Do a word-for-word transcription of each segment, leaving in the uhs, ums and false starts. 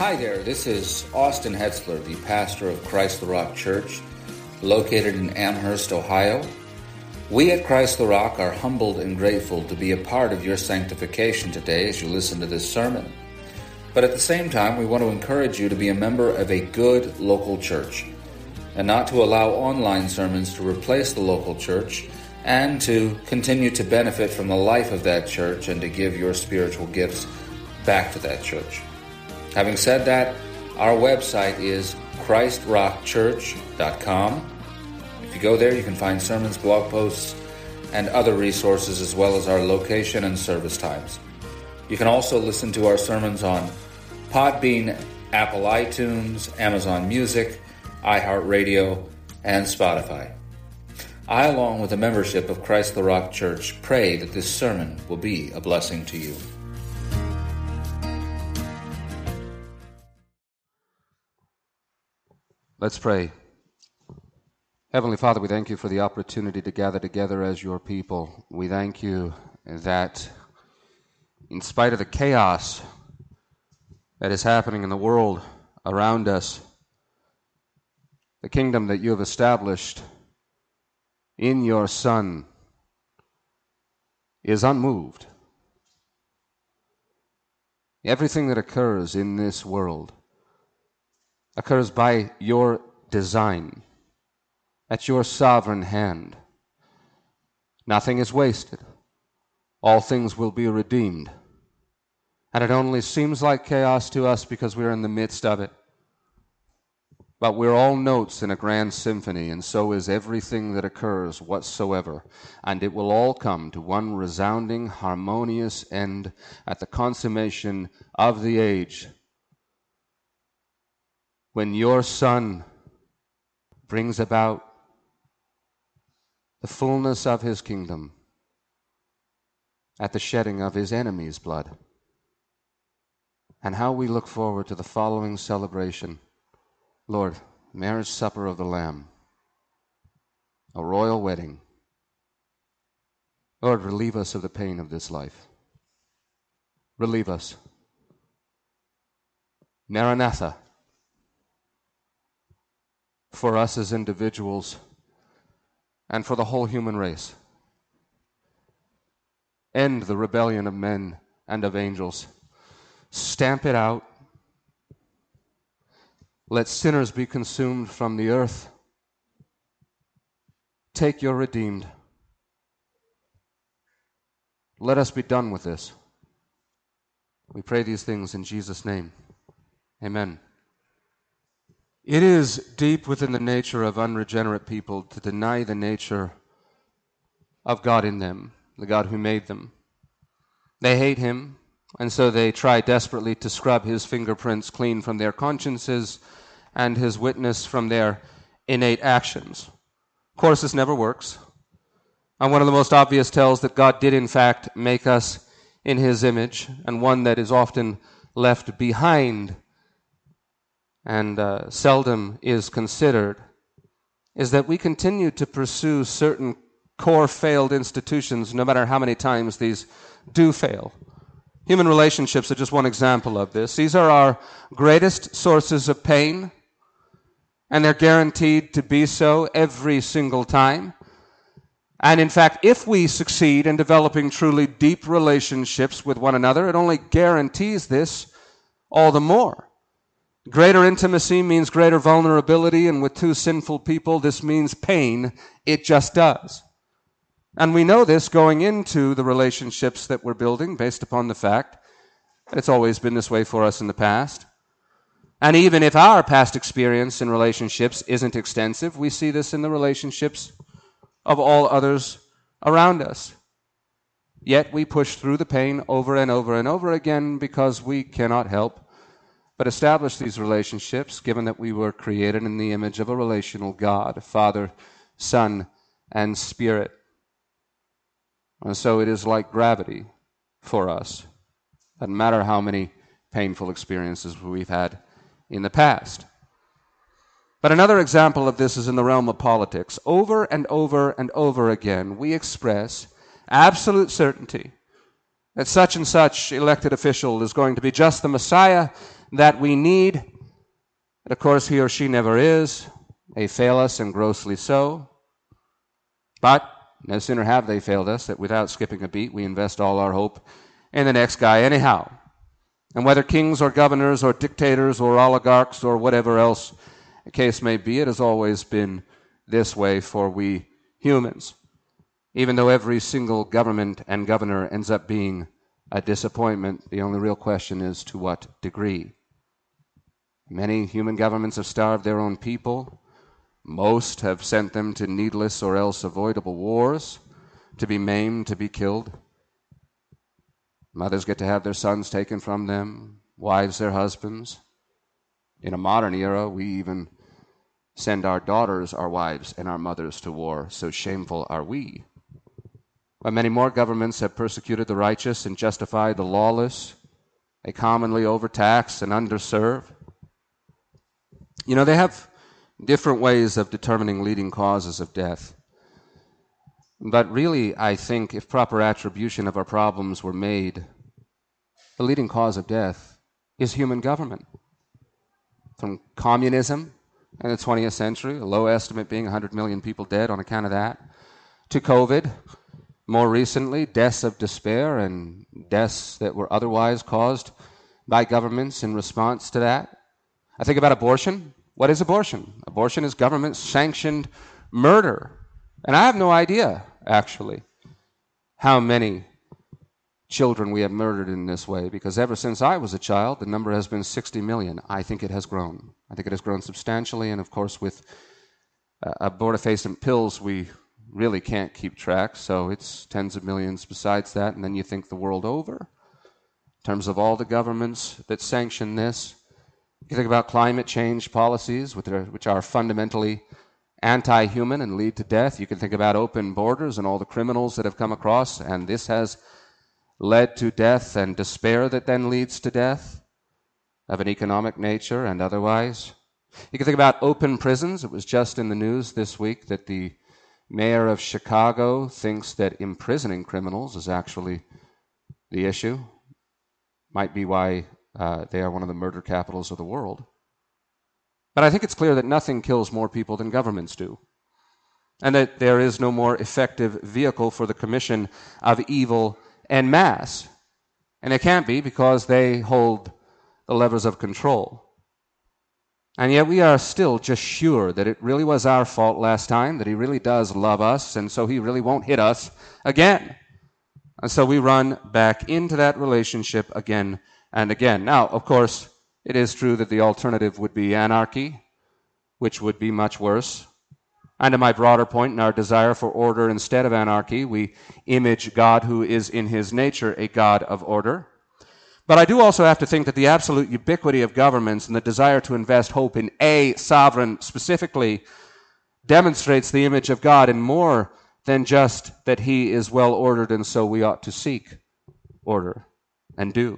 Hi there, this is Austin Hetzler, the pastor of Christ the Rock Church, located in Amherst, Ohio. We at Christ the Rock are humbled and grateful to be a part of your sanctification today as you listen to this sermon. But at the same time, we want to encourage you to be a member of a good local church and not to allow online sermons to replace the local church, and to continue to benefit from the life of that church and to give your spiritual gifts back to that church. Having said that, our website is christ rock church dot com. If you go there, you can find sermons, blog posts, and other resources, as well as our location and service times. You can also listen to our sermons on Podbean, Apple iTunes, Amazon Music, iHeartRadio, and Spotify. I, along with the membership of Christ the Rock Church, pray that this sermon will be a blessing to you. Let's pray. Heavenly Father, we thank you for the opportunity to gather together as your people. We thank you that in spite of the chaos that is happening in the world around us, the kingdom that you have established in your Son is unmoved. Everything that occurs in this world occurs by your design, at your sovereign hand. Nothing is wasted. All things will be redeemed. And it only seems like chaos to us because we're in the midst of it. But we're all notes in a grand symphony, and so is everything that occurs whatsoever. And it will all come to one resounding, harmonious end at the consummation of the age, when your Son brings about the fullness of his kingdom at the shedding of his enemies' blood. And how we look forward to the following celebration. Lord, marriage supper of the Lamb, a royal wedding. Lord, relieve us of the pain of this life. Relieve us. Maranatha, for us as individuals and for the whole human race. End the rebellion of men and of angels. Stamp it out. Let sinners be consumed from the earth. Take your redeemed. Let us be done with this. We pray these things in Jesus' name. Amen. It is deep within the nature of unregenerate people to deny the nature of God in them, the God who made them. They hate him, and so they try desperately to scrub his fingerprints clean from their consciences and his witness from their innate actions. Of course, this never works. And one of the most obvious tells that God did in fact make us in his image, and one that is often left behind and uh, seldom is considered, is that we continue to pursue certain core failed institutions no matter how many times these do fail. Human relationships are just one example of this. These are our greatest sources of pain, and they're guaranteed to be so every single time. And in fact, if we succeed in developing truly deep relationships with one another, it only guarantees this all the more. Greater intimacy means greater vulnerability, and with two sinful people, this means pain. It just does. And we know this going into the relationships that we're building based upon the fact that it's always been this way for us in the past. And even if our past experience in relationships isn't extensive, we see this in the relationships of all others around us. Yet we push through the pain over and over and over again because we cannot help but establish these relationships, given that we were created in the image of a relational God, Father, Son, and Spirit. And so it is like gravity for us. Doesn't matter how many painful experiences we've had in the past. But another example of this is in the realm of politics. Over and over and over again, we express absolute certainty that such and such elected official is going to be just the Messiah that we need. But of course, he or she never is. They fail us, and grossly so. But no sooner have they failed us that without skipping a beat, we invest all our hope in the next guy anyhow. And whether kings or governors or dictators or oligarchs or whatever else the case may be, it has always been this way for we humans. Even though every single government and governor ends up being a disappointment, the only real question is to what degree. Many human governments have starved their own people. Most have sent them to needless or else avoidable wars, to be maimed, to be killed. Mothers get to have their sons taken from them, wives their husbands. In a modern era, we even send our daughters, our wives, and our mothers to war, so shameful are we. But many more governments have persecuted the righteous and justified the lawless. They commonly overtax and underserve. You know, they have different ways of determining leading causes of death. But really, I think if proper attribution of our problems were made, the leading cause of death is human government. From communism in the twentieth century, a low estimate being one hundred million people dead on account of that, to COVID, more recently, deaths of despair and deaths that were otherwise caused by governments in response to that. I think about abortion. What is abortion? Abortion is government-sanctioned murder. And I have no idea, actually, how many children we have murdered in this way, because ever since I was a child, the number has been sixty million. I think it has grown. I think it has grown substantially, and of course with uh, abortifacient pills, we really can't keep track, so it's tens of millions besides that, and then you think the world over, in terms of all the governments that sanction this. You think about climate change policies, which are fundamentally anti-human and lead to death. You can think about open borders and all the criminals that have come across, and this has led to death and despair that then leads to death of an economic nature and otherwise. You can think about open prisons. It was just in the news this week that the mayor of Chicago thinks that imprisoning criminals is actually the issue. Might be why uh, they are one of the murder capitals of the world. But I think it's clear that nothing kills more people than governments do, and that there is no more effective vehicle for the commission of evil en masse. And it can't be, because they hold the levers of control. And yet we are still just sure that it really was our fault last time, that he really does love us, and so he really won't hit us again. And so we run back into that relationship again and again. Now, of course, it is true that the alternative would be anarchy, which would be much worse. And to my broader point, in our desire for order instead of anarchy, we image God, who is in his nature a God of order. But I do also have to think that the absolute ubiquity of governments and the desire to invest hope in a sovereign specifically demonstrates the image of God in more than just that he is well ordered, and so we ought to seek order and do.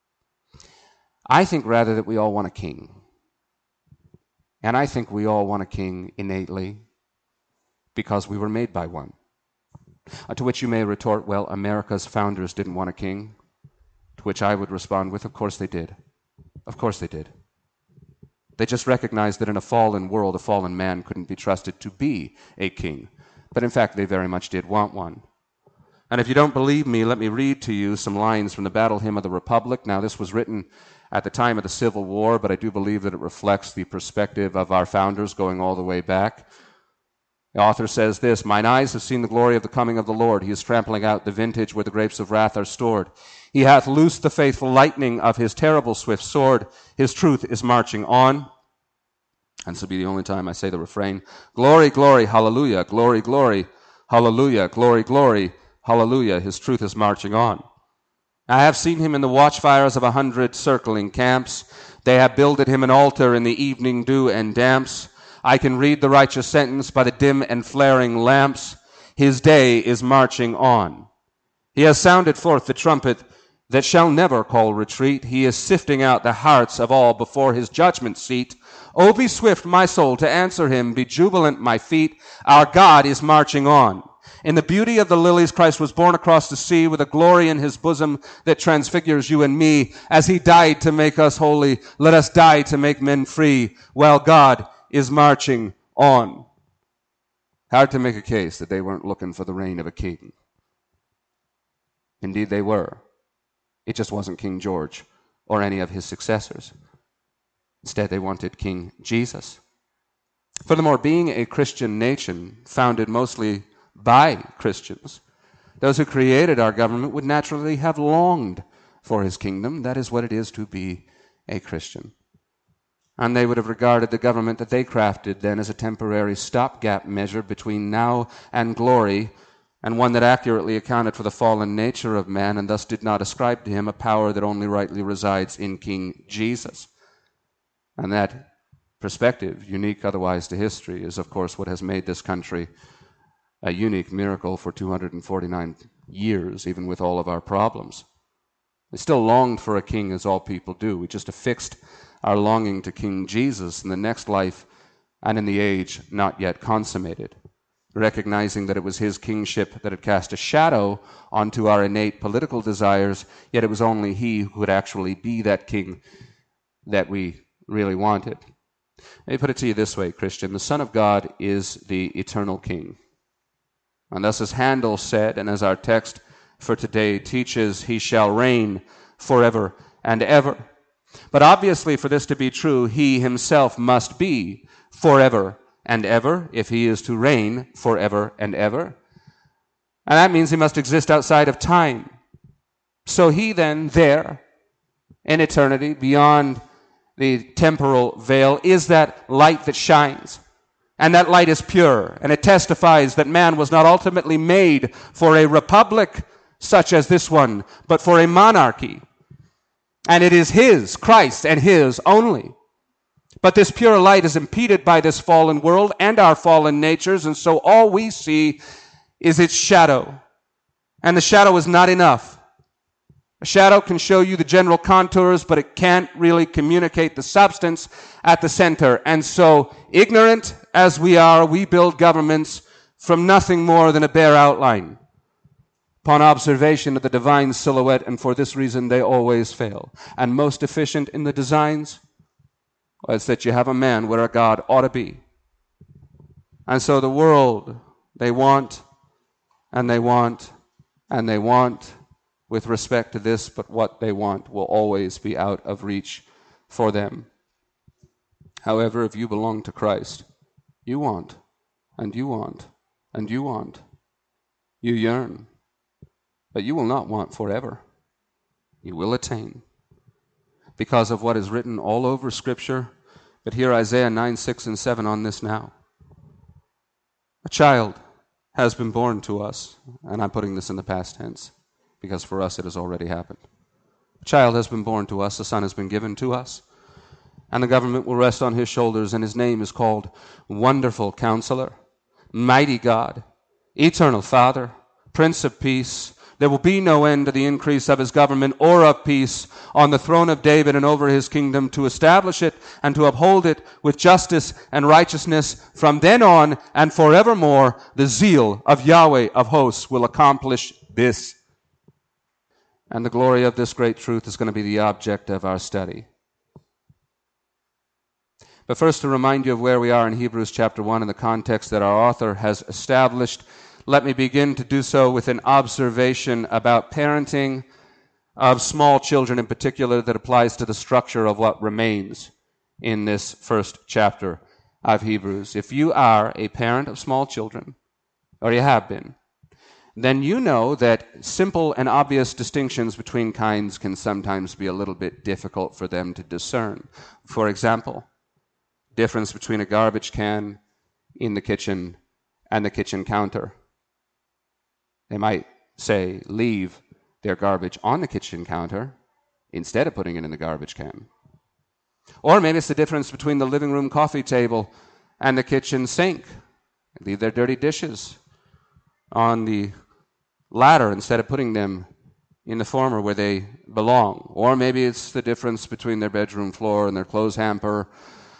I think rather that we all want a king. And I think we all want a king innately because we were made by one. Uh, to which you may retort, well, America's founders didn't want a king. To which I would respond with, of course they did. Of course they did. They just recognized that in a fallen world, a fallen man couldn't be trusted to be a king. But in fact, they very much did want one. And if you don't believe me, let me read to you some lines from the Battle Hymn of the Republic. Now, this was written at the time of the Civil War, but I do believe that it reflects the perspective of our founders going all the way back. The author says this: "Mine eyes have seen the glory of the coming of the Lord. He is trampling out the vintage where the grapes of wrath are stored. He hath loosed the faithful lightning of his terrible swift sword. His truth is marching on." And this will be the only time I say the refrain. "Glory, glory, hallelujah. Glory, glory, hallelujah. Glory, glory, hallelujah. His truth is marching on. I have seen him in the watchfires of a hundred circling camps. They have builded him an altar in the evening dew and damps. I can read the righteous sentence by the dim and flaring lamps. His day is marching on. He has sounded forth the trumpet that shall never call retreat. He is sifting out the hearts of all before his judgment seat. Oh, be swift, my soul, to answer him. Be jubilant, my feet. Our God is marching on. In the beauty of the lilies, Christ was born across the sea with a glory in his bosom that transfigures you and me. As he died to make us holy, let us die to make men free, while God is marching on. Hard to make a case that they weren't looking for the reign of a king. Indeed, they were. It just wasn't King George or any of his successors. Instead, they wanted King Jesus. Furthermore, being a Christian nation founded mostly by Christians, those who created our government would naturally have longed for his kingdom. That is what it is to be a Christian. And they would have regarded the government that they crafted then as a temporary stopgap measure between now and glory, and one that accurately accounted for the fallen nature of man and thus did not ascribe to him a power that only rightly resides in King Jesus. And that perspective, unique otherwise to history, is of course what has made this country a unique miracle for two hundred forty-nine years, even with all of our problems. We still longed for a king, as all people do. We just affixed our longing to King Jesus in the next life and in the age not yet consummated, recognizing that it was his kingship that had cast a shadow onto our innate political desires, yet it was only he who could actually be that king that we really wanted. Let me put it to you this way, Christian. The Son of God is the eternal King. And thus, as Handel said, and as our text for today teaches, he shall reign forever and ever. But obviously, for this to be true, he himself must be forever and ever, if he is to reign forever and ever. And that means he must exist outside of time. So he then, there, in eternity, beyond the temporal veil, is that light that shines. And that light is pure, and it testifies that man was not ultimately made for a republic such as this one, but for a monarchy. And it is his, Christ, and his only. But this pure light is impeded by this fallen world and our fallen natures, and so all we see is its shadow. And the shadow is not enough. A shadow can show you the general contours, but it can't really communicate the substance at the center. And so, ignorant as we are, we build governments from nothing more than a bare outline, upon observation of the divine silhouette, and for this reason they always fail. And most efficient in the designs, well, it's that you have a man where a God ought to be. And so the world, they want, and they want, and they want, with respect to this, but what they want will always be out of reach for them. However, if you belong to Christ, you want, and you want, and you want. You yearn, but you will not want forever. You will attain, because of what is written all over Scripture, but here Isaiah nine, six, and seven on this now. A child has been born to us, and I'm putting this in the past tense, because for us it has already happened. A child has been born to us, a son has been given to us, and the government will rest on his shoulders, and his name is called Wonderful Counselor, Mighty God, Eternal Father, Prince of Peace. There will be no end to the increase of his government or of peace on the throne of David and over his kingdom, to establish it and to uphold it with justice and righteousness from then on and forevermore. The zeal of Yahweh of hosts will accomplish this. And the glory of this great truth is going to be the object of our study. But first, to remind you of where we are in Hebrews chapter one and the context that our author has established, let me begin to do so with an observation about parenting of small children in particular that applies to the structure of what remains in this first chapter of Hebrews. If you are a parent of small children, or you have been, then you know that simple and obvious distinctions between kinds can sometimes be a little bit difficult for them to discern. For example, difference between a garbage can in the kitchen and the kitchen counter. They might say, leave their garbage on the kitchen counter instead of putting it in the garbage can. Or maybe it's the difference between the living room coffee table and the kitchen sink. Leave their dirty dishes on the ladder instead of putting them in the former where they belong. Or maybe it's the difference between their bedroom floor and their clothes hamper,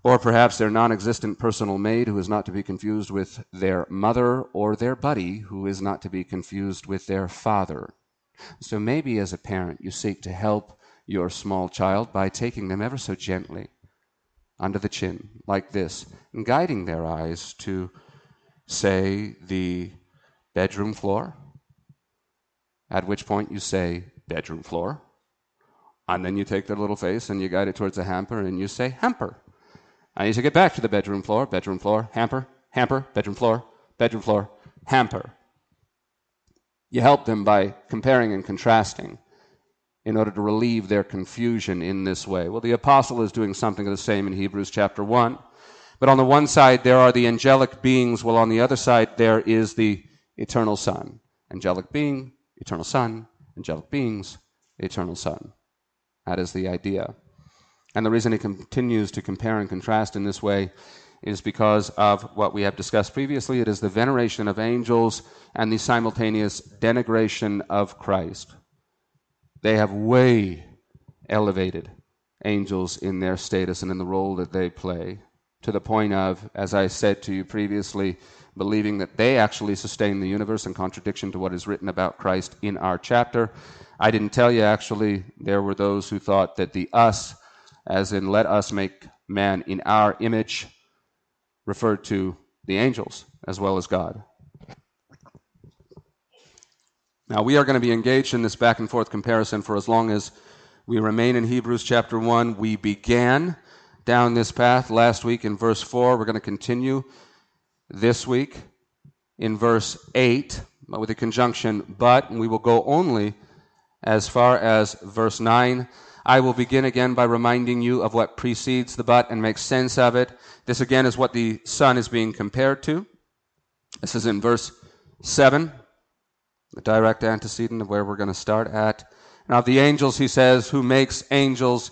Or perhaps their non-existent personal maid, who is not to be confused with their mother, or their buddy, who is not to be confused with their father. So maybe as a parent you seek to help your small child by taking them ever so gently under the chin, like this, and guiding their eyes to, say, the bedroom floor, at which point you say, bedroom floor, and then you take their little face and you guide it towards the hamper and you say, hamper. I need to get back to the bedroom floor, bedroom floor, hamper, hamper, bedroom floor, bedroom floor, hamper. You help them by comparing and contrasting in order to relieve their confusion in this way. Well, the apostle is doing something of the same in Hebrews chapter one. But on the one side, there are the angelic beings, while on the other side, there is the eternal Son. Angelic being, eternal Son, angelic beings, eternal Son. That is the idea. And the reason he continues to compare and contrast in this way is because of what we have discussed previously. It is the veneration of angels and the simultaneous denigration of Christ. They have way elevated angels in their status and in the role that they play, to the point of, as I said to you previously, believing that they actually sustain the universe in contradiction to what is written about Christ in our chapter. I didn't tell you, actually, there were those who thought that the us, as in let us make man in our image, referred to the angels as well as God. Now, we are going to be engaged in this back and forth comparison for as long as we remain in Hebrews chapter one. We began down this path last week in verse four. We're going to continue this week in verse eight with the conjunction but, and we will go only as far as verse nine. I will begin again by reminding you of what precedes the but and make sense of it. This again is what the Son is being compared to. This is in verse seven, the direct antecedent of where we're going to start at. Now of the angels, he says, who makes angels,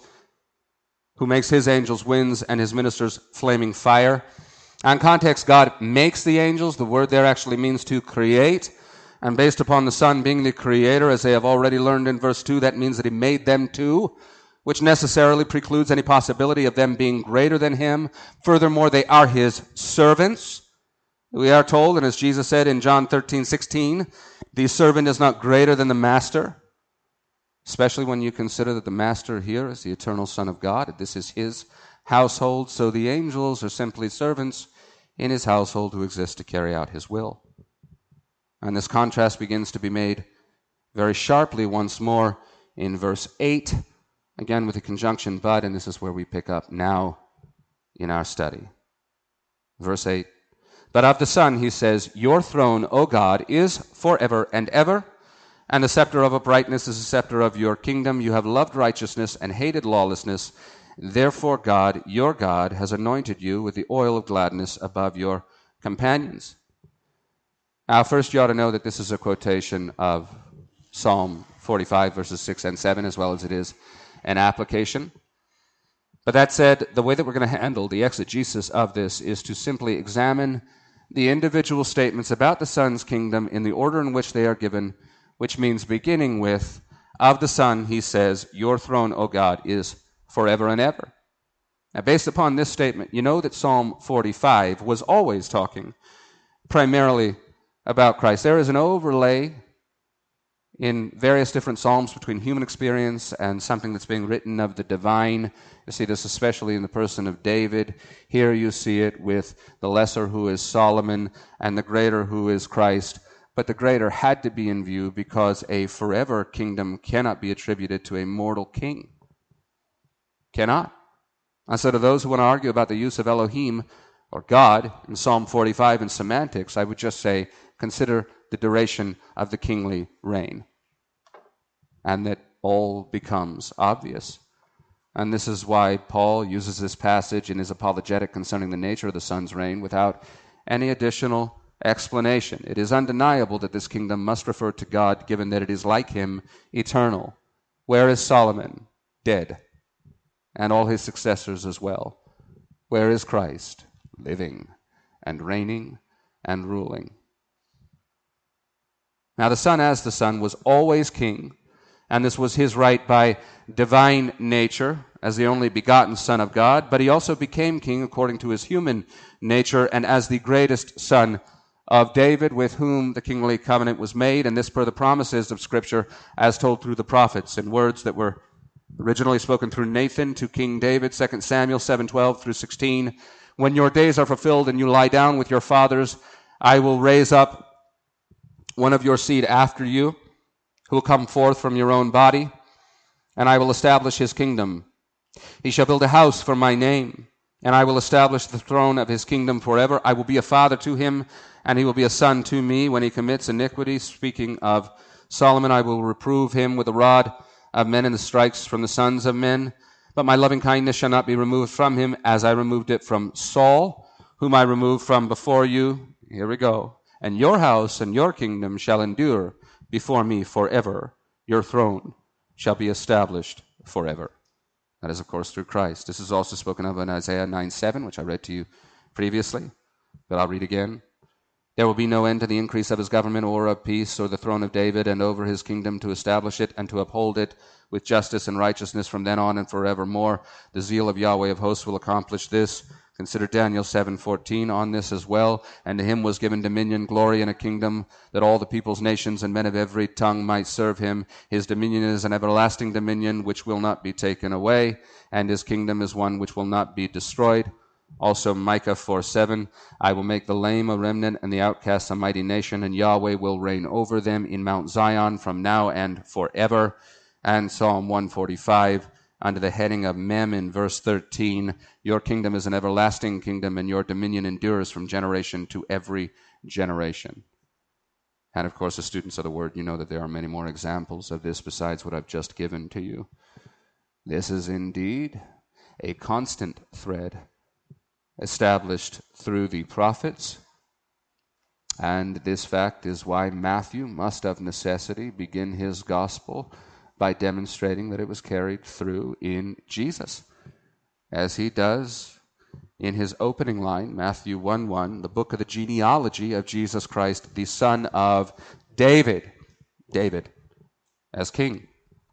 who makes his angels winds and his ministers flaming fire. On context, God makes the angels. The word there actually means to create. And based upon the Son being the creator, as they have already learned in verse two, that means that he made them too, which necessarily precludes any possibility of them being greater than him. Furthermore, they are his servants. We are told, and as Jesus said in John thirteen sixteen, the servant is not greater than the master, especially when you consider that the master here is the eternal Son of God. This is his household, so the angels are simply servants in his household who exist to carry out his will. And this contrast begins to be made very sharply once more in verse eight, again with the conjunction but, and this is where we pick up now in our study. Verse eight, but of the Son, he says, your throne, O God, is forever and ever, and the scepter of uprightness is the scepter of your kingdom. You have loved righteousness and hated lawlessness. Therefore God, your God, has anointed you with the oil of gladness above your companions. Now, first you ought to know that this is a quotation of Psalm forty-five, verses six and seven, as well as it is an application. But that said, the way that we're going to handle the exegesis of this is to simply examine the individual statements about the Son's kingdom in the order in which they are given, which means beginning with, of the Son, he says, your throne, O God, is forever and ever. Now, based upon this statement, you know that Psalm forty-five was always talking primarily about Christ. There is an overlay in various different psalms between human experience and something that's being written of the divine. You see this especially in the person of David. Here you see it with the lesser, who is Solomon, and the greater, who is Christ. But the greater had to be in view because a forever kingdom cannot be attributed to a mortal king. Cannot. And so to those who want to argue about the use of Elohim or God in Psalm forty-five in semantics, I would just say, consider the duration of the kingly reign. And that all becomes obvious. And this is why Paul uses this passage in his apologetic concerning the nature of the Son's reign without any additional explanation. It is undeniable that this kingdom must refer to God, given that it is like him, eternal. Where is Solomon? Dead. And all his successors as well. Where is Christ? Living and reigning and ruling. Now the Son, as the Son, was always king, and this was his right by divine nature as the only begotten Son of God, but he also became king according to his human nature and as the greatest son of David, with whom the kingly covenant was made, and this per the promises of Scripture as told through the prophets, in words that were originally spoken through Nathan to King David, Second Samuel seven twelve through sixteen. When your days are fulfilled and you lie down with your fathers, I will raise up one of your seed after you, who will come forth from your own body, and I will establish his kingdom. He shall build a house for my name, and I will establish the throne of his kingdom forever. I will be a father to him, and he will be a son to me. When he commits iniquity, speaking of Solomon, I will reprove him with the rod of men and the strikes from the sons of men. But my loving kindness shall not be removed from him, as I removed it from Saul, whom I removed from before you. Here we go. And your house and your kingdom shall endure before me forever. Your throne shall be established forever. That is, of course, through Christ. This is also spoken of in Isaiah nine seven, which I read to you previously, but I'll read again. There will be no end to the increase of his government or of peace, or the throne of David, and over his kingdom to establish it and to uphold it with justice and righteousness from then on and forevermore. The zeal of Yahweh of hosts will accomplish this. Consider Daniel seven fourteen on this as well. And to him was given dominion, glory, and a kingdom, that all the peoples, nations, and men of every tongue might serve him. His dominion is an everlasting dominion which will not be taken away, and his kingdom is one which will not be destroyed. Also Micah four seven, I will make the lame a remnant and the outcasts a mighty nation, and Yahweh will reign over them in Mount Zion from now and forever. And Psalm one forty-five, under the heading of Mem in verse thirteen, your kingdom is an everlasting kingdom, and your dominion endures from generation to every generation. And of course, as students of the Word, you know that there are many more examples of this besides what I've just given to you. This is indeed a constant thread established through the prophets, and this fact is why Matthew must of necessity begin his gospel by demonstrating that it was carried through in Jesus, as he does in his opening line, Matthew one one, the book of the genealogy of Jesus Christ, the son of David, David as king.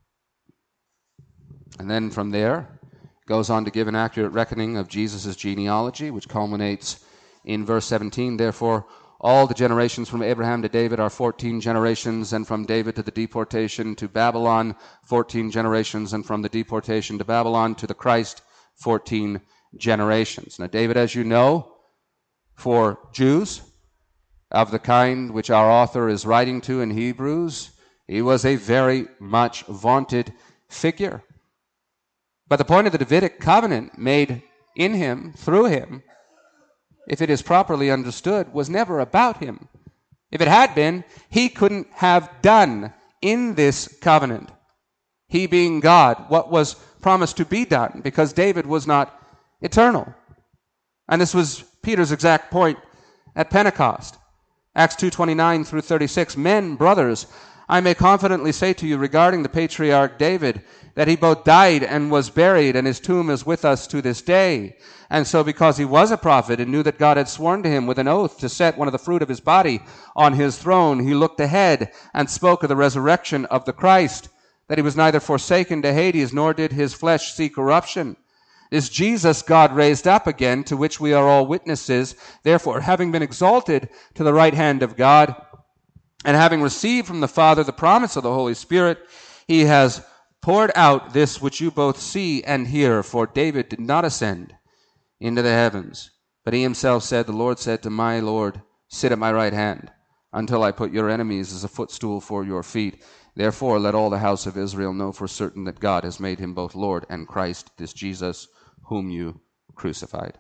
And then from there, goes on to give an accurate reckoning of Jesus' genealogy, which culminates in verse seventeen. Therefore, all the generations from Abraham to David are fourteen generations, and from David to the deportation to Babylon, fourteen generations, and from the deportation to Babylon to the Christ, fourteen generations. Now, David, as you know, for Jews of the kind which our author is writing to in Hebrews, he was a very much vaunted figure. But the point of the Davidic covenant made in him, through him, if it is properly understood, was never about him. If it had been, he couldn't have done in this covenant, he being God, what was promised to be done, because David was not eternal. And this was Peter's exact point at Pentecost. Acts two twenty-nine through thirty-six, men, brothers, I may confidently say to you regarding the patriarch David, that he both died and was buried, and his tomb is with us to this day. And so because he was a prophet and knew that God had sworn to him with an oath to set one of the fruit of his body on his throne, he looked ahead and spoke of the resurrection of the Christ, that he was neither forsaken to Hades, nor did his flesh see corruption. This Jesus God raised up again, to which we are all witnesses. Therefore, having been exalted to the right hand of God, and having received from the Father the promise of the Holy Spirit, he has poured out this which you both see and hear. For David did not ascend into the heavens, but he himself said, the Lord said to my Lord, sit at my right hand, until I put your enemies as a footstool for your feet. Therefore let all the house of Israel know for certain that God has made him both Lord and Christ, this Jesus whom you crucified.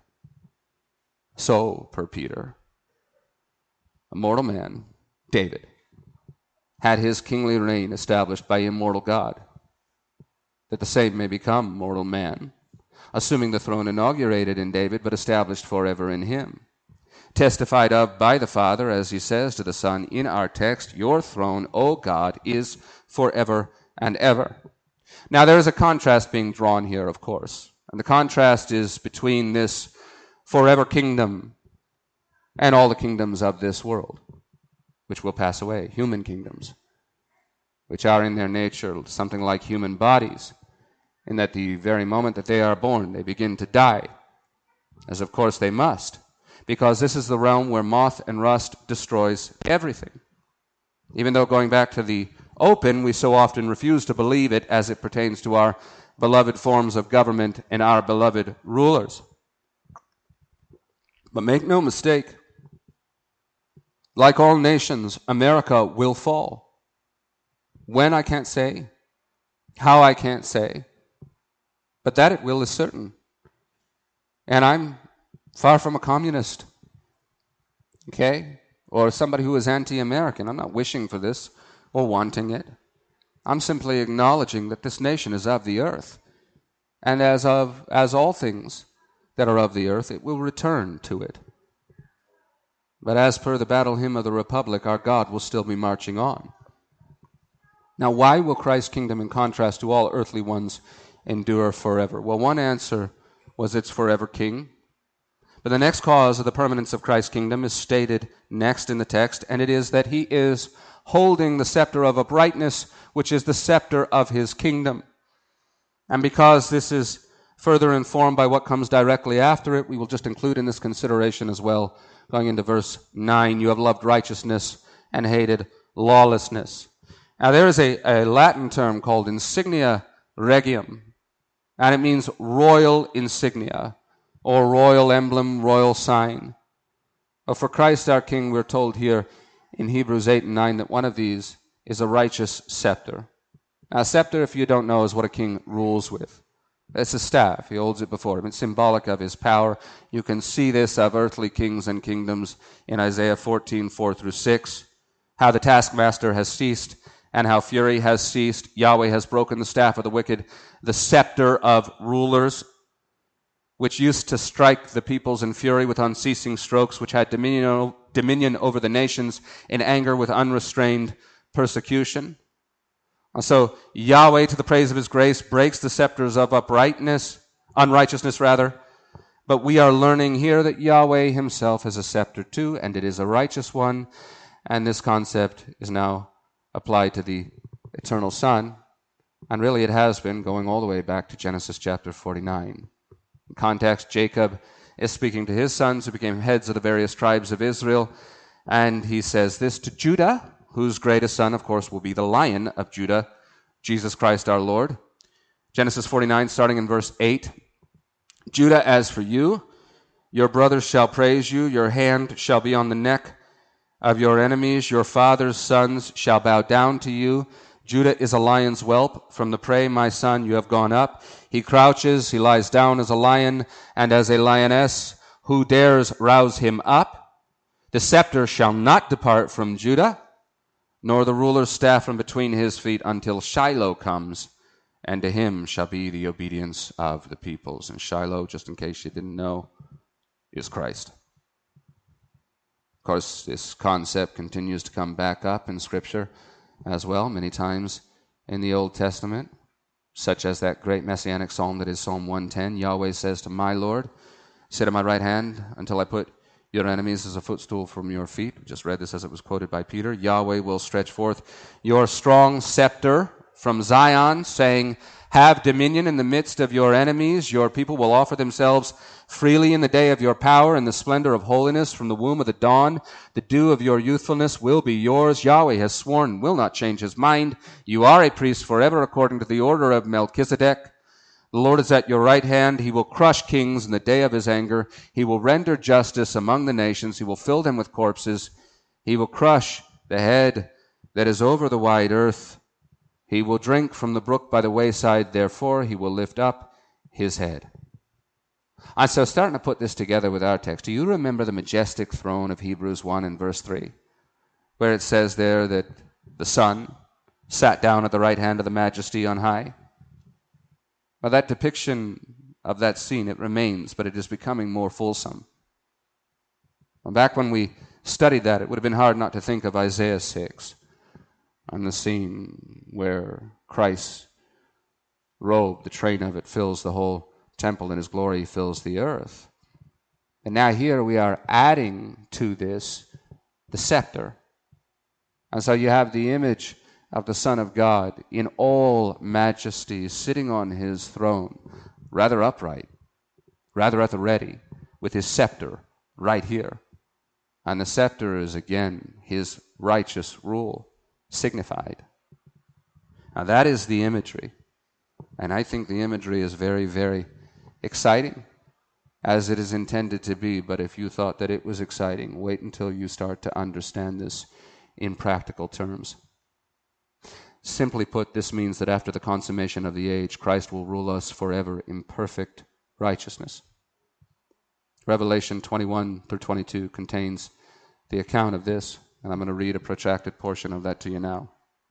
So, per Peter, a mortal man, David, had his kingly reign established by immortal God, that the same may become mortal man, assuming the throne inaugurated in David, but established forever in him. Testified of by the Father, as he says to the Son in our text, your throne, O God, is forever and ever. Now there is a contrast being drawn here, of course, and the contrast is between this forever kingdom and all the kingdoms of this world, which will pass away, human kingdoms. which are in their nature something like human bodies, in that the very moment that they are born, they begin to die, as of course they must, because this is the realm where moth and rust destroys everything. Even though, going back to the open, we so often refuse to believe it as it pertains to our beloved forms of government and our beloved rulers. But make no mistake, like all nations, America will fall. When, I can't say. How, I can't say. But that it will is certain. And I'm far from a communist, okay? Or somebody who is anti-American. I'm not wishing for this or wanting it. I'm simply acknowledging that this nation is of the earth. And as of as all things that are of the earth, it will return to it. But as per the battle hymn of the Republic, our God will still be marching on. Now, why will Christ's kingdom, in contrast to all earthly ones, endure forever? Well, one answer was its forever king. But the next cause of the permanence of Christ's kingdom is stated next in the text, and it is that he is holding the scepter of uprightness, which is the scepter of his kingdom. And because this is further informed by what comes directly after it, we will just include in this consideration as well, going into verse nine, you have loved righteousness and hated lawlessness. Now, there is a, a Latin term called insignia regium, and it means royal insignia, or royal emblem, royal sign. But for Christ our King, we're told here in Hebrews eight and nine that one of these is a righteous scepter. Now, a scepter, if you don't know, is what a king rules with. It's a staff. He holds it before him. It's symbolic of his power. You can see this of earthly kings and kingdoms in Isaiah fourteen, four through six, how the taskmaster has ceased and how fury has ceased. Yahweh has broken the staff of the wicked, the scepter of rulers, which used to strike the peoples in fury with unceasing strokes, which had dominion, dominion over the nations in anger with unrestrained persecution. And so Yahweh, to the praise of his grace, breaks the scepters of uprightness, unrighteousness rather. But we are learning here that Yahweh himself has a scepter too, and it is a righteous one. And this concept is now applied to the eternal Son. And really it has been going all the way back to Genesis chapter forty-nine. In context, Jacob is speaking to his sons who became heads of the various tribes of Israel. And he says this to Judah, whose greatest son, of course, will be the Lion of Judah, Jesus Christ our Lord. Genesis forty-nine, starting in verse eight. Judah, as for you, your brothers shall praise you, your hand shall be on the neck of your enemies, your father's sons shall bow down to you. Judah is a lion's whelp. From the prey, my son, you have gone up. He crouches, he lies down as a lion, and as a lioness. Who dares rouse him up? The scepter shall not depart from Judah, nor the ruler's staff from between his feet, until Shiloh comes, and to him shall be the obedience of the peoples. And Shiloh, just in case you didn't know, is Christ. Of course, this concept continues to come back up in Scripture as well, many times in the Old Testament, such as that great messianic psalm that is Psalm one ten. Yahweh says to my Lord, sit at my right hand until I put your enemies as a footstool from your feet. We just read this as it was quoted by Peter. Yahweh will stretch forth your strong scepter from Zion, saying, have dominion in the midst of your enemies. Your people will offer themselves freely in the day of your power, in the splendor of holiness from the womb of the dawn. The dew of your youthfulness will be yours. Yahweh has sworn and will not change his mind. You are a priest forever according to the order of Melchizedek. The Lord is at your right hand. He will crush kings in the day of his anger. He will render justice among the nations. He will fill them with corpses. He will crush the head that is over the wide earth. He will drink from the brook by the wayside. Therefore, he will lift up his head. And so starting to put this together with our text, do you remember the majestic throne of Hebrews one and verse three, where it says there that the Son sat down at the right hand of the Majesty on high? Well, that depiction of that scene, it remains, but it is becoming more fulsome. Well, back when we studied that, it would have been hard not to think of Isaiah six and the scene where Christ's robe, the train of it, fills the whole temple and his glory fills the earth. And now here we are adding to this the scepter. And so you have the image of the Son of God in all majesty, sitting on his throne, rather upright, rather at the ready, with his scepter right here. And the scepter is again his righteous rule signified. Now that is the imagery. And I think the imagery is very, very exciting, as it is intended to be. But if you thought that it was exciting, wait until you start to understand this in practical terms. Simply put, this means that after the consummation of the age, Christ will rule us forever in perfect righteousness. Revelation twenty-one through twenty-two contains the account of this, and I'm going to read a protracted portion of that to you now.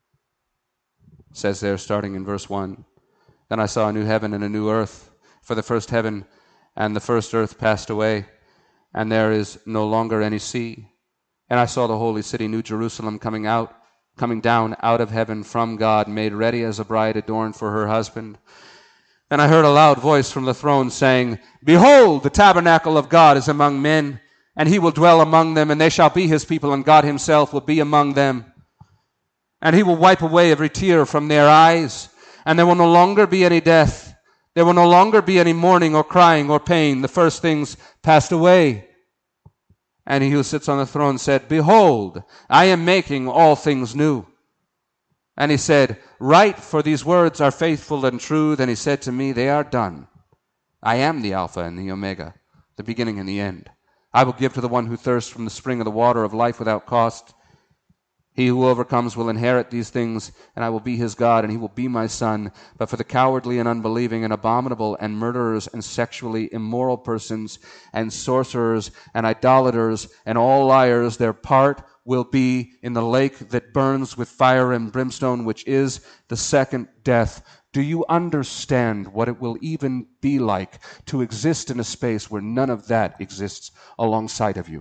It says there, starting in verse one, "Then I saw a new heaven and a new earth, for the first heaven and the first earth passed away, and there is no longer any sea. And I saw the holy city, New Jerusalem, coming out, coming down out of heaven from God, made ready as a bride adorned for her husband. And I heard a loud voice from the throne saying, Behold, the tabernacle of God is among men, and he will dwell among them, and they shall be his people, and God himself will be among them. And he will wipe away every tear from their eyes, and there will no longer be any death. There will no longer be any mourning or crying or pain. The first things passed away. And he who sits on the throne said, Behold, I am making all things new. And he said, Write, for these words are faithful and true. Then he said to me, They are done. I am the Alpha and the Omega, the beginning and the end. I will give to the one who thirsts from the spring of the water of life without cost. He who overcomes will inherit these things, and I will be his God, and he will be my son. But for the cowardly and unbelieving and abominable and murderers and sexually immoral persons and sorcerers and idolaters and all liars, their part will be in the lake that burns with fire and brimstone, which is the second death. Do you understand what it will even be like to exist in a space where none of that exists alongside of you?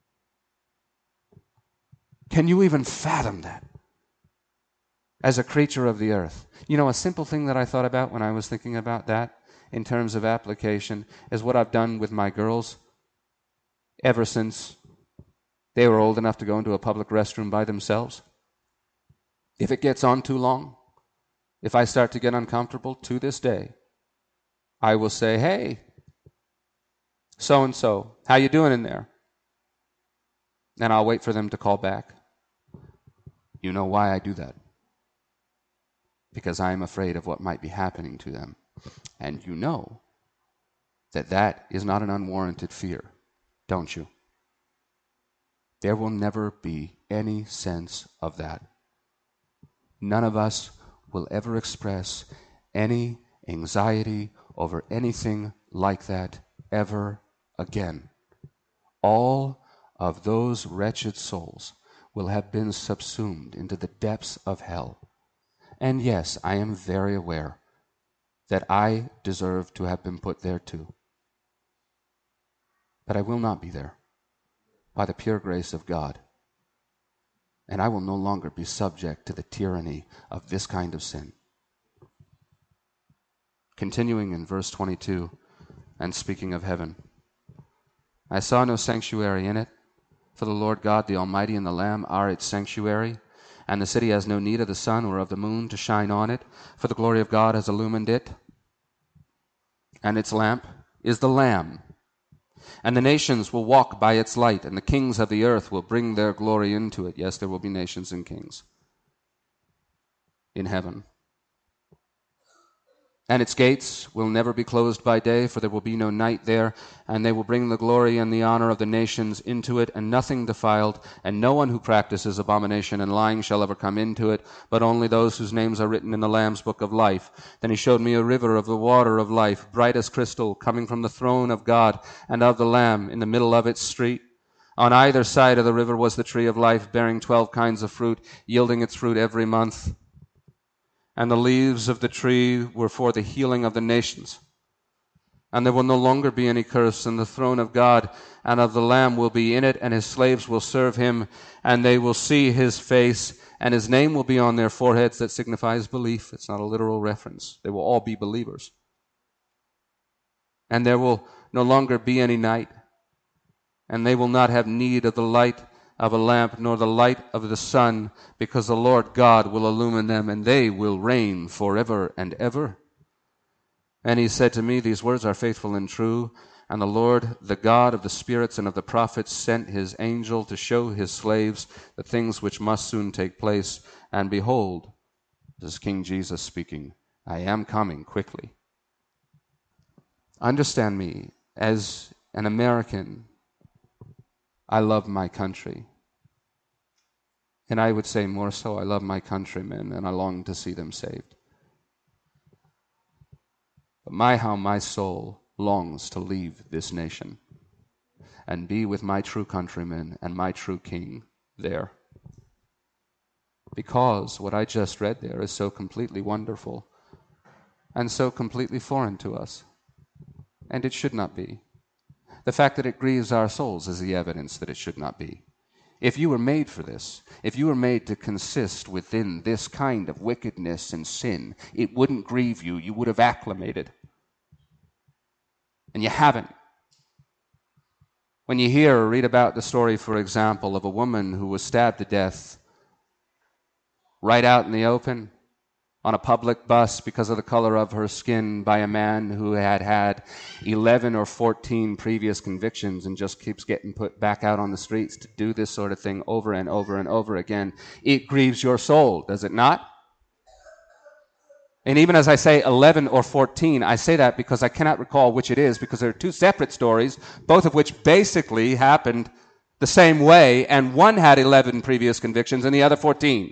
Can you even fathom that as a creature of the earth? You know, a simple thing that I thought about when I was thinking about that in terms of application is what I've done with my girls ever since they were old enough to go into a public restroom by themselves. If it gets on too long, if I start to get uncomfortable, to this day, I will say, Hey, so-and-so, how you doing in there? And I'll wait for them to call back. You know why I do that? Because I am afraid of what might be happening to them. And you know that that is not an unwarranted fear, don't you? There will never be any sense of that. None of us will ever express any anxiety over anything like that ever again. All of those wretched souls will have been subsumed into the depths of hell. And yes, I am very aware that I deserve to have been put there too. But I will not be there by the pure grace of God. And I will no longer be subject to the tyranny of this kind of sin. Continuing in verse twenty-two, and speaking of heaven, I saw no sanctuary in it, for the Lord God, the Almighty, and the Lamb are its sanctuary. And the city has no need of the sun or of the moon to shine on it, for the glory of God has illumined it. And its lamp is the Lamb. And the nations will walk by its light, and the kings of the earth will bring their glory into it. Yes, there will be nations and kings in heaven. And its gates will never be closed by day, for there will be no night there. And they will bring the glory and the honor of the nations into it, and nothing defiled, and no one who practices abomination and lying shall ever come into it, but only those whose names are written in the Lamb's book of life. Then he showed me a river of the water of life, bright as crystal, coming from the throne of God and of the Lamb in the middle of its street. On either side of the river was the tree of life, bearing twelve kinds of fruit, yielding its fruit every month. And the leaves of the tree were for the healing of the nations. And there will no longer be any curse, and the throne of God and of the Lamb will be in it, and his slaves will serve him, and they will see his face, and his name will be on their foreheads. That signifies belief. It's not a literal reference. They will all be believers. And there will no longer be any night, and they will not have need of the light of a lamp, nor the light of the sun, because the Lord God will illumine them, and they will reign forever and ever. And he said to me, These words are faithful and true. And the Lord, the God of the spirits and of the prophets, sent his angel to show his slaves the things which must soon take place. And behold, this is King Jesus speaking, I am coming quickly. Understand me, as an American, I love my country. And I would say more so, I love my countrymen, and I long to see them saved. But my, how my soul longs to leave this nation and be with my true countrymen and my true king there. Because what I just read there is so completely wonderful and so completely foreign to us. And it should not be. The fact that it grieves our souls is the evidence that it should not be. If you were made for this, if you were made to consist within this kind of wickedness and sin, it wouldn't grieve you. You would have acclimated. And you haven't. When you hear or read about the story, for example, of a woman who was stabbed to death right out in the open on a public bus because of the color of her skin by a man who had had eleven or fourteen previous convictions and just keeps getting put back out on the streets to do this sort of thing over and over and over again, it grieves your soul, does it not? And even as I say eleven or fourteen, I say that because I cannot recall which it is, because there are two separate stories, both of which basically happened the same way, and one had eleven previous convictions and the other fourteen.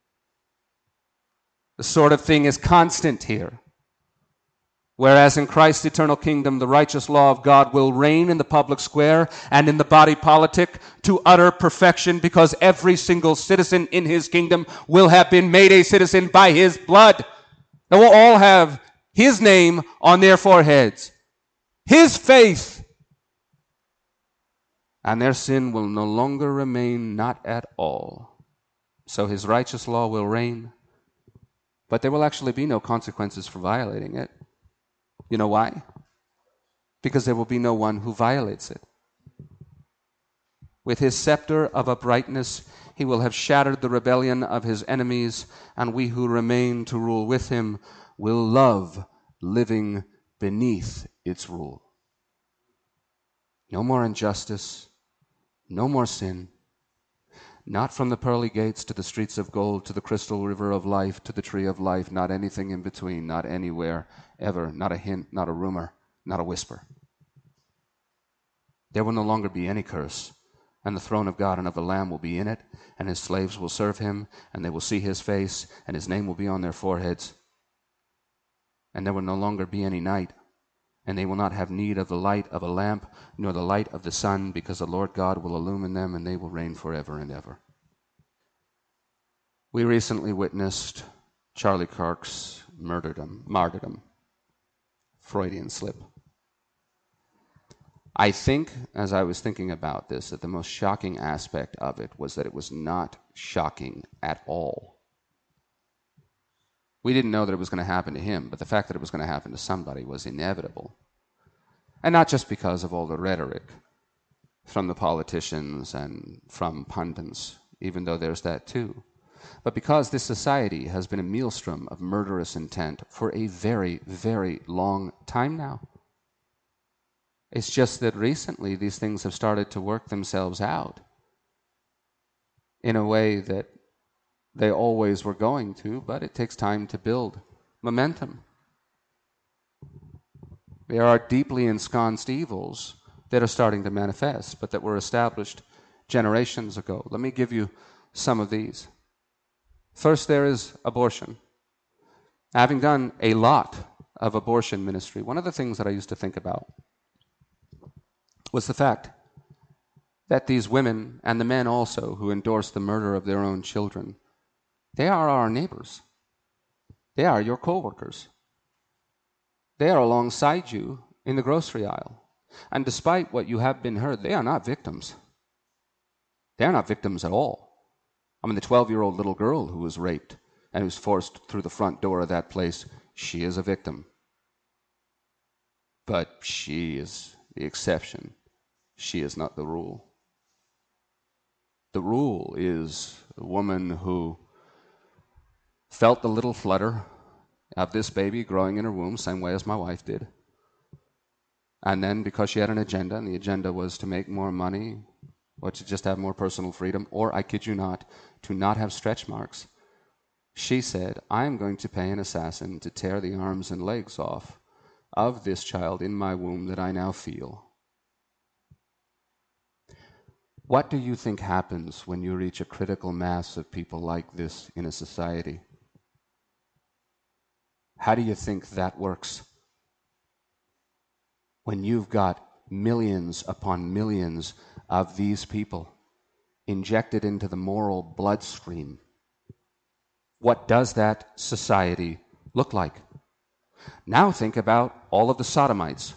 The sort of thing is constant here. Whereas in Christ's eternal kingdom, the righteous law of God will reign in the public square and in the body politic to utter perfection, because every single citizen in his kingdom will have been made a citizen by his blood. They will all have his name on their foreheads, his faith, and their sin will no longer remain, not at all. So his righteous law will reign, but there will actually be no consequences for violating it. You know why? Because there will be no one who violates it. With his scepter of uprightness, he will have shattered the rebellion of his enemies, and we who remain to rule with him will love living beneath its rule. No more injustice, no more sin. Not from the pearly gates to the streets of gold, to the crystal river of life, to the tree of life, not anything in between, not anywhere, ever, not a hint, not a rumor, not a whisper. There will no longer be any curse, and the throne of God and of the Lamb will be in it, and his slaves will serve him, and they will see his face, and his name will be on their foreheads. And there will no longer be any night, and they will not have need of the light of a lamp, nor the light of the sun, because the Lord God will illumine them, and they will reign forever and ever. We recently witnessed Charlie Kirk's martyrdom, martyrdom, Freudian slip. I think, as I was thinking about this, that the most shocking aspect of it was that it was not shocking at all. We didn't know that it was going to happen to him, but the fact that it was going to happen to somebody was inevitable. And not just because of all the rhetoric from the politicians and from pundits, even though there's that too, but because this society has been a maelstrom of murderous intent for a very, very long time now. It's just that recently these things have started to work themselves out in a way that they always were going to, but it takes time to build momentum. There are deeply ensconced evils that are starting to manifest, but that were established generations ago. Let me give you some of these. First, there is abortion. Having done a lot of abortion ministry, one of the things that I used to think about was the fact that these women, and the men also, who endorse the murder of their own children, they are our neighbors. They are your co-workers. They are alongside you in the grocery aisle. And despite what you have been heard, they are not victims. They are not victims at all. I mean, the twelve-year-old little girl who was raped and who's forced through the front door of that place, she is a victim. But she is the exception. She is not the rule. The rule is a woman who felt the little flutter of this baby growing in her womb, same way as my wife did. And then because she had an agenda, and the agenda was to make more money, or to just have more personal freedom, or, I kid you not, to not have stretch marks, she said, I am going to pay an assassin to tear the arms and legs off of this child in my womb that I now feel. What do you think happens when you reach a critical mass of people like this in a society? How do you think that works? When you've got millions upon millions of these people injected into the moral bloodstream, what does that society look like? Now think about all of the sodomites.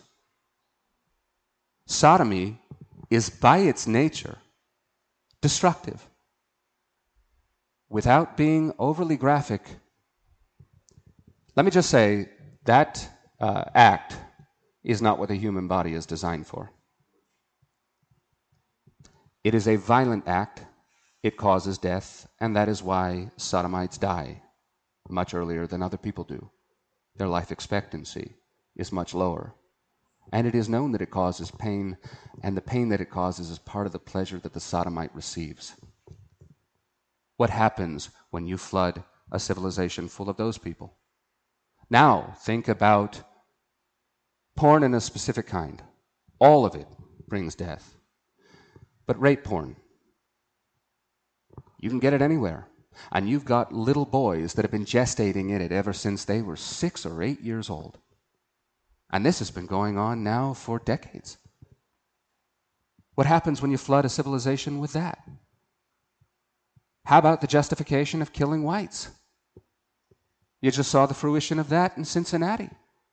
Sodomy is by its nature destructive. Without being overly graphic, let me just say that uh, act is not what the human body is designed for. It is a violent act. It causes death, and that is why sodomites die much earlier than other people do. Their life expectancy is much lower. And it is known that it causes pain, and the pain that it causes is part of the pleasure that the sodomite receives. What happens when you flood a civilization full of those people? Now, think about porn in a specific kind. All of it brings death. But rape porn, you can get it anywhere. And you've got little boys that have been gestating in it ever since they were six or eight years old. And this has been going on now for decades. What happens when you flood a civilization with that? How about the justification of killing whites? You just saw the fruition of that in Cincinnati.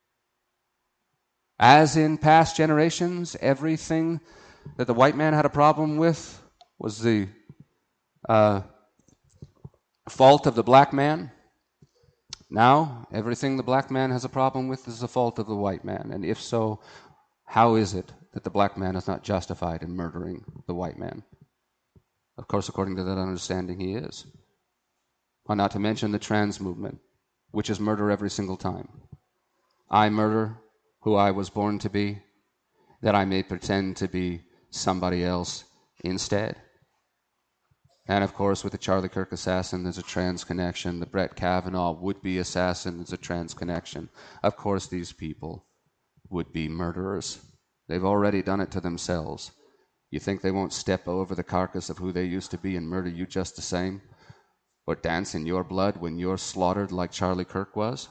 As in past generations, everything that the white man had a problem with was the uh, fault of the black man. Now, everything the black man has a problem with is the fault of the white man. And if so, how is it that the black man is not justified in murdering the white man? Of course, according to that understanding, he is. Well, not to mention the trans movement, which is murder every single time. I murder who I was born to be, that I may pretend to be somebody else instead. And of course, with the Charlie Kirk assassin, there's a trans connection. The Brett Kavanaugh would-be assassin, there's a trans connection. Of course, these people would be murderers. They've already done it to themselves. You think they won't step over the carcass of who they used to be and murder you just the same? Or dance in your blood when you're slaughtered like Charlie Kirk was?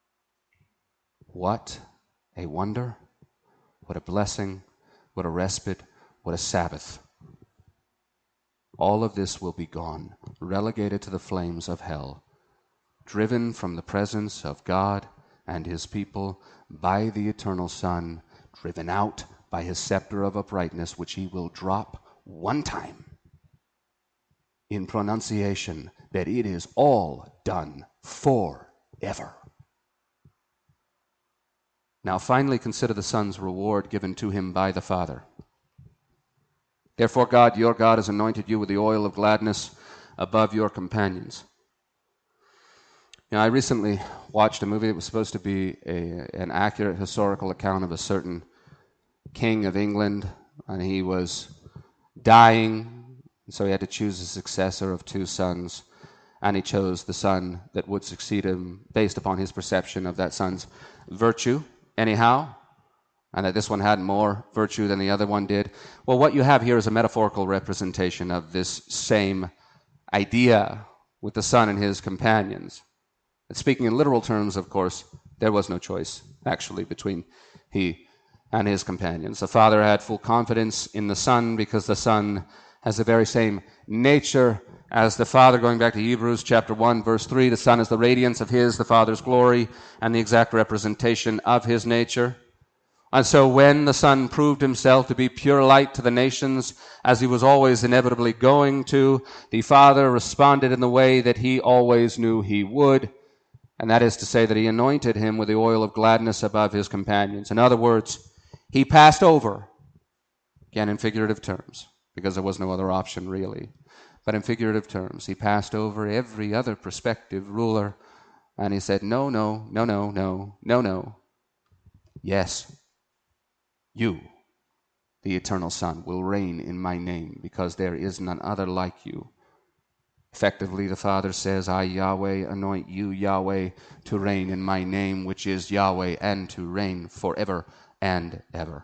What a wonder. What a blessing. What a respite. What a Sabbath. All of this will be gone, relegated to the flames of hell, driven from the presence of God and his people by the eternal Son, driven out by his scepter of uprightness, which he will drop one time in pronunciation that it is all done forever. Now finally consider the Son's reward given to him by the Father. Therefore God, your God, has anointed you with the oil of gladness above your companions. Now, I recently watched a movie that was supposed to be a, an accurate historical account of a certain king of England, and he was dying, so he had to choose a successor of two sons, and he chose the son that would succeed him based upon his perception of that son's virtue, anyhow, and that this one had more virtue than the other one did. Well, what you have here is a metaphorical representation of this same idea with the son and his companions. And speaking in literal terms, of course, there was no choice, actually, between he and his companions. The father had full confidence in the son because the son has the very same nature as the Father. Going back to Hebrews chapter one, verse three, the Son is the radiance of his, the Father's glory, and the exact representation of his nature. And so when the Son proved himself to be pure light to the nations, as he was always inevitably going to, the Father responded in the way that he always knew he would, and that is to say that he anointed him with the oil of gladness above his companions. In other words, he passed over, again in figurative terms, because there was no other option really. But in figurative terms, he passed over every other prospective ruler, and he said, no, no, no, no, no, no, no. Yes, you, the eternal Son, will reign in my name, because there is none other like you. Effectively, the Father says, I, Yahweh, anoint you, Yahweh, to reign in my name, which is Yahweh, and to reign forever and ever.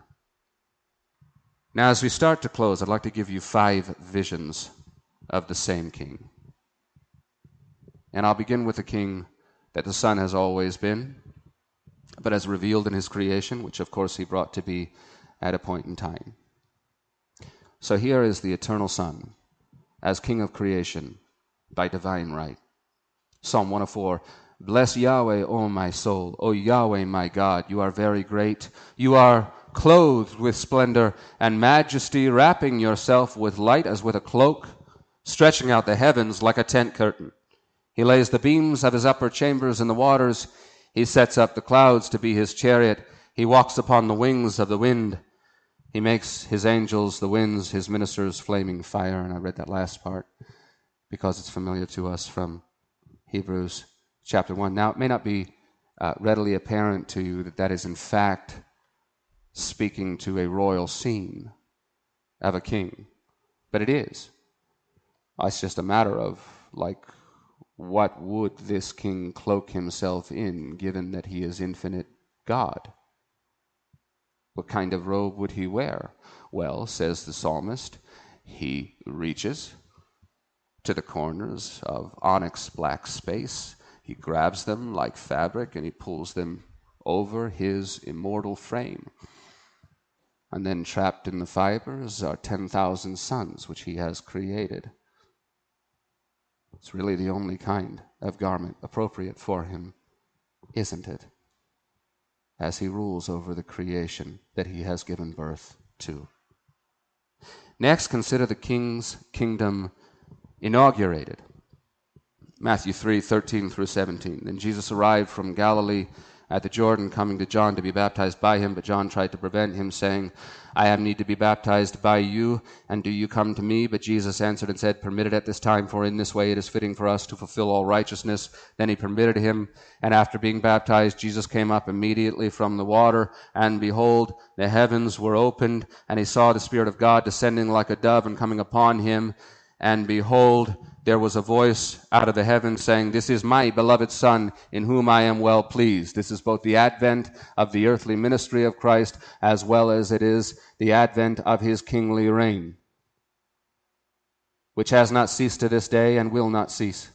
Now, as we start to close, I'd like to give you five visions of the same King. And I'll begin with the King that the Son has always been, but as revealed in his creation, which of course he brought to be at a point in time. So here is the eternal Son as King of creation by divine right. Psalm one oh four, bless Yahweh, O my soul, O Yahweh my God, you are very great. You are clothed with splendor and majesty, wrapping yourself with light as with a cloak, stretching out the heavens like a tent curtain. He lays the beams of his upper chambers in the waters. He sets up the clouds to be his chariot. He walks upon the wings of the wind. He makes his angels the winds, his ministers flaming fire. And I read that last part because it's familiar to us from Hebrews chapter one. Now, it may not be uh, readily apparent to you that that is in fact speaking to a royal scene of a king, but it is. It's just a matter of, like, what would this king cloak himself in, given that he is infinite God? What kind of robe would he wear? Well, says the psalmist, he reaches to the corners of onyx black space. He grabs them like fabric and he pulls them over his immortal frame. And then trapped in the fibers are ten thousand suns which he has created. It's really the only kind of garment appropriate for him, isn't it? As he rules over the creation that he has given birth to. Next, consider the king's kingdom inaugurated. Matthew three, thirteen through seventeen. Then Jesus arrived from Galilee at the Jordan, coming to John to be baptized by him, but John tried to prevent him, saying, I have need to be baptized by you, and do you come to me? But Jesus answered and said, permit it at this time, for in this way it is fitting for us to fulfill all righteousness. Then he permitted him, and after being baptized, Jesus came up immediately from the water, and behold, the heavens were opened, and he saw the Spirit of God descending like a dove and coming upon him, and behold, there was a voice out of the heavens saying, this is my beloved Son, in whom I am well pleased. This is both the advent of the earthly ministry of Christ, as well as it is the advent of his kingly reign, which has not ceased to this day and will not cease.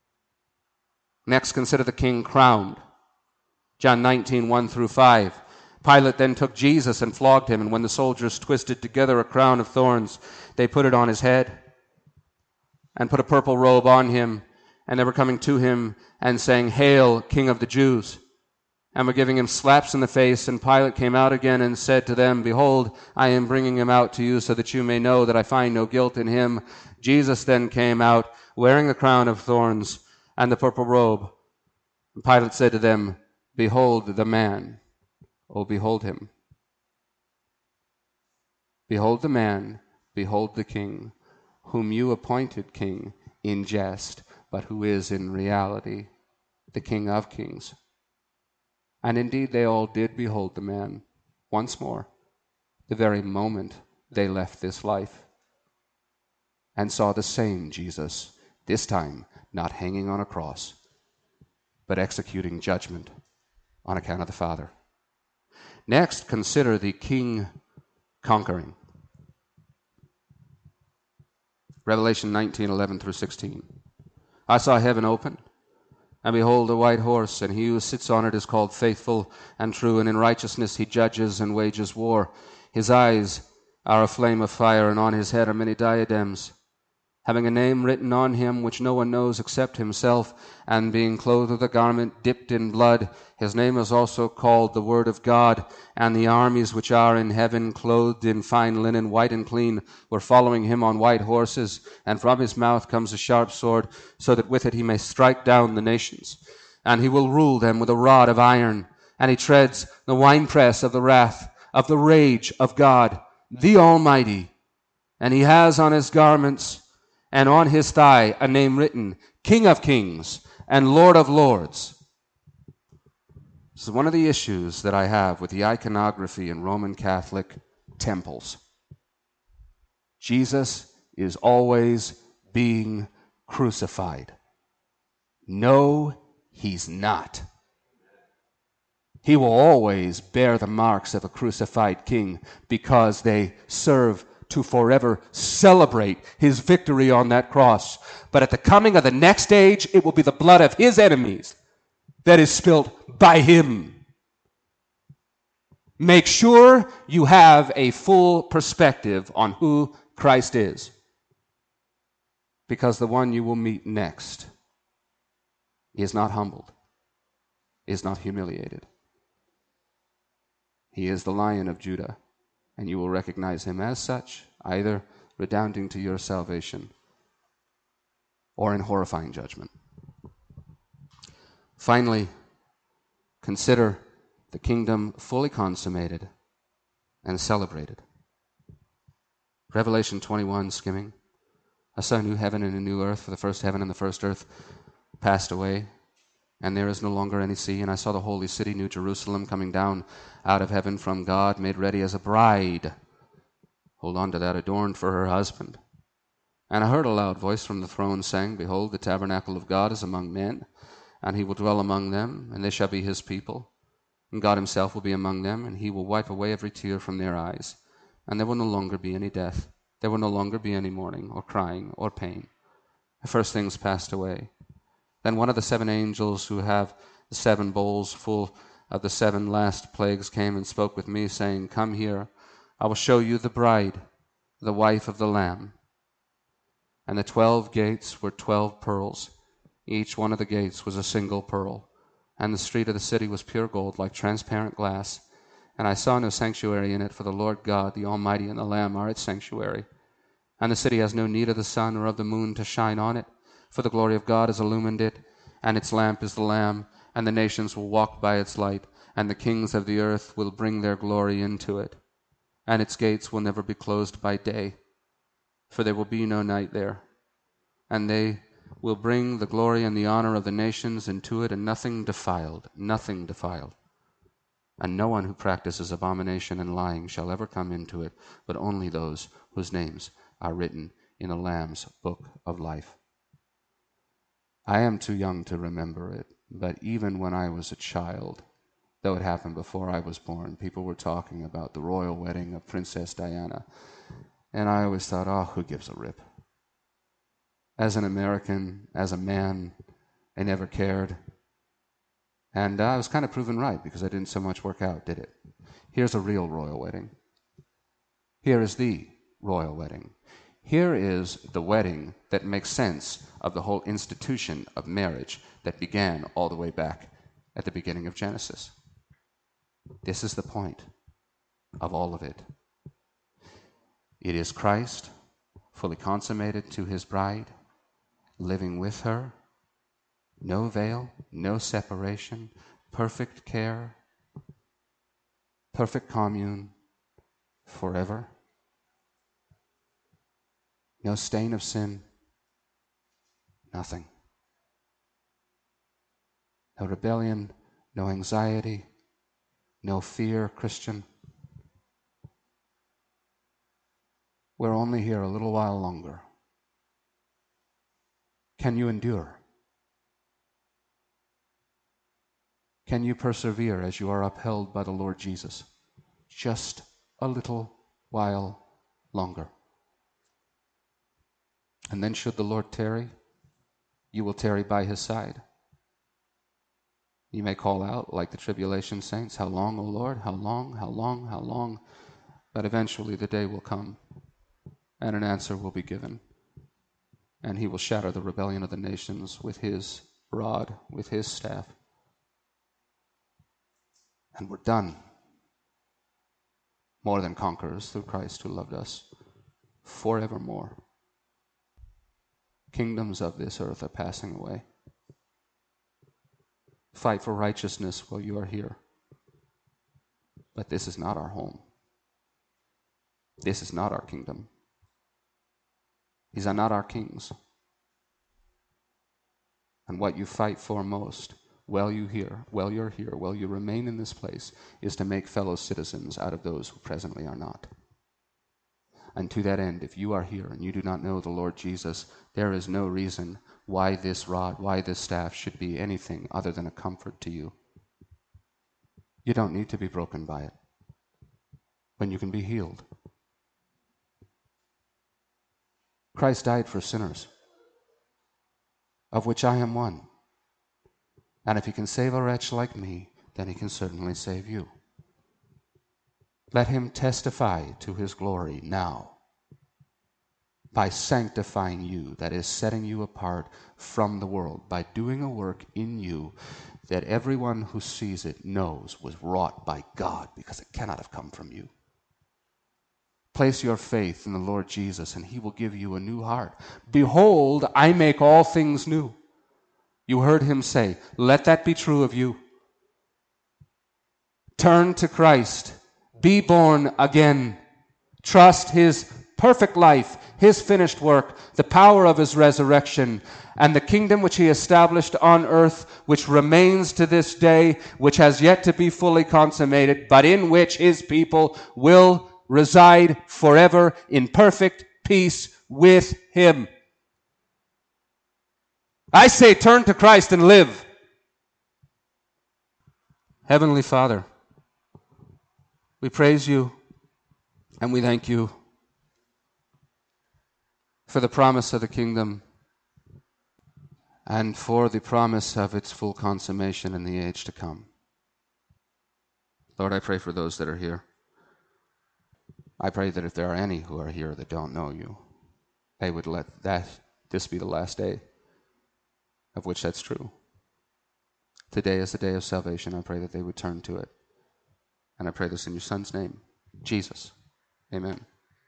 Next, consider the king crowned. John nineteen, one through five. Pilate then took Jesus and flogged him, and when the soldiers twisted together a crown of thorns, they put it on his head and put a purple robe on him, and they were coming to him and saying, Hail, King of the Jews, and were giving him slaps in the face. And Pilate came out again and said to them, Behold, I am bringing him out to you so that you may know that I find no guilt in him. Jesus then came out wearing the crown of thorns and the purple robe. And Pilate said to them, Behold the man. Oh, behold him. Behold the man, behold the king, whom you appointed king in jest, but who is in reality the King of kings. And indeed they all did behold the man once more, the very moment they left this life, and saw the same Jesus, this time not hanging on a cross, but executing judgment on account of the Father. Next, consider the king conquering. Revelation nineteen, eleven through sixteen. I saw heaven open, and behold a white horse, and he who sits on it is called Faithful and True, and in righteousness he judges and wages war. His eyes are a flame of fire, and on his head are many diadems, having a name written on him which no one knows except himself, and being clothed with a garment dipped in blood. His name is also called the Word of God. And the armies which are in heaven, clothed in fine linen, white and clean, were following him on white horses. And from his mouth comes a sharp sword, so that with it he may strike down the nations. And he will rule them with a rod of iron. And he treads the winepress of the wrath, of the rage of God, the Almighty. And he has on his garments and on his thigh a name written, King of Kings and Lord of Lords. This is one of the issues that I have with the iconography in Roman Catholic temples. Jesus is always being crucified. No, he's not. He will always bear the marks of a crucified king because they serve to forever celebrate his victory on that cross. But at the coming of the next age, it will be the blood of his enemies that is spilt by him. Make sure you have a full perspective on who Christ is, because the one you will meet next is not humbled, is not humiliated. He is the Lion of Judah, and you will recognize him as such, either redounding to your salvation or in horrifying judgment. Finally, consider the kingdom fully consummated and celebrated. Revelation twenty-one, skimming. I saw a new heaven and a new earth, for the first heaven and the first earth passed away, and there is no longer any sea. And I saw the holy city, New Jerusalem, coming down out of heaven from God, made ready as a bride. Hold on to that, adorned for her husband. And I heard a loud voice from the throne saying, Behold, the tabernacle of God is among men, and he will dwell among them, and they shall be his people. And God himself will be among them, and he will wipe away every tear from their eyes. And there will no longer be any death. There will no longer be any mourning, or crying, or pain. The first things passed away. Then one of the seven angels who have the seven bowls full of the seven last plagues came and spoke with me, saying, Come here, I will show you the bride, the wife of the Lamb. And the twelve gates were twelve pearls. Each one of the gates was a single pearl. And the street of the city was pure gold, like transparent glass. And I saw no sanctuary in it, for the Lord God, the Almighty, and the Lamb are its sanctuary. And the city has no need of the sun or of the moon to shine on it, for the glory of God has illumined it, and its lamp is the Lamb. And the nations will walk by its light, and the kings of the earth will bring their glory into it. And its gates will never be closed by day, for there will be no night there. And they will bring the glory and the honor of the nations into it, and nothing defiled, nothing defiled. And no one who practices abomination and lying shall ever come into it, but only those whose names are written in the Lamb's book of life. I am too young to remember it, but even when I was a child, though it happened before I was born, people were talking about the royal wedding of Princess Diana. And I always thought, oh, who gives a rip? As an American, as a man, I never cared. And I was kind of proven right, because I didn't so much work out, did it? Here's a real royal wedding. Here is the royal wedding. Here is the wedding that makes sense of the whole institution of marriage that began all the way back at the beginning of Genesis. This is the point of all of it. It is Christ, fully consummated to his bride, living with her, no veil, no separation, perfect care, perfect commune, forever. No stain of sin, nothing. No rebellion, no anxiety, no fear, Christian. We're only here a little while longer. Can you endure? Can you persevere as you are upheld by the Lord Jesus? Just a little while longer. And then should the Lord tarry, you will tarry by his side. You may call out like the tribulation saints, how long, O Lord? How long, how long, how long? But eventually the day will come, and an answer will be given. And he will shatter the rebellion of the nations with his rod, with his staff. And we're done. More than conquerors through Christ who loved us forevermore. Kingdoms of this earth are passing away. Fight for righteousness while you are here. But this is not our home. This is not our kingdom. These are not our kings. And what you fight for most, while you here, while you're here, while you remain in this place, is to make fellow citizens out of those who presently are not. And to that end, if you are here and you do not know the Lord Jesus, there is no reason why this rod, why this staff should be anything other than a comfort to you. You don't need to be broken by it when you can be healed. Christ died for sinners, of which I am one. And if he can save a wretch like me, then he can certainly save you. Let him testify to his glory now by sanctifying you, that is, setting you apart from the world, by doing a work in you that everyone who sees it knows was wrought by God, because it cannot have come from you. Place your faith in the Lord Jesus, and he will give you a new heart. Behold, I make all things new. You heard him say, let that be true of you. Turn to Christ. Be born again. Trust his perfect life, his finished work, the power of his resurrection, and the kingdom which he established on earth, which remains to this day, which has yet to be fully consummated, but in which his people will reside forever in perfect peace with him. I say, turn to Christ and live. Heavenly Father, we praise you and we thank you for the promise of the kingdom and for the promise of its full consummation in the age to come. Lord, I pray for those that are here. I pray that if there are any who are here that don't know you, they would let that this be the last day of which that's true. Today is the day of salvation. I pray that they would turn to it. And I pray this in your Son's name, Jesus. Amen.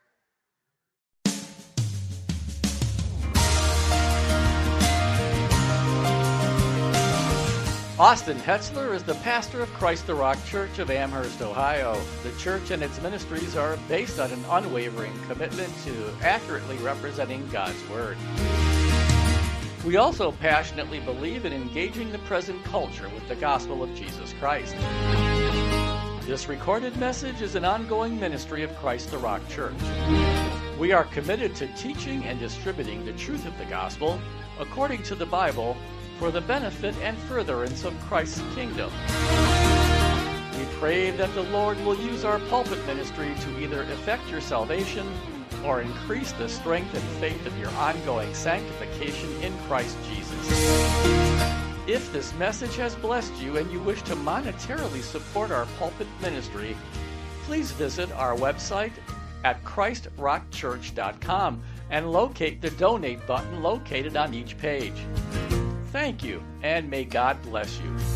Austin Hetzler is the pastor of Christ the Rock Church of Amherst, Ohio. The church and its ministries are based on an unwavering commitment to accurately representing God's Word. We also passionately believe in engaging the present culture with the gospel of Jesus Christ. This recorded message is an ongoing ministry of Christ the Rock Church. We are committed to teaching and distributing the truth of the gospel according to the Bible for the benefit and furtherance of Christ's kingdom. We pray that the Lord will use our pulpit ministry to either effect your salvation or increase the strength and faith of your ongoing sanctification in Christ Jesus. If this message has blessed you and you wish to monetarily support our pulpit ministry, please visit our website at christ rock church dot com and locate the donate button located on each page. Thank you, and may God bless you.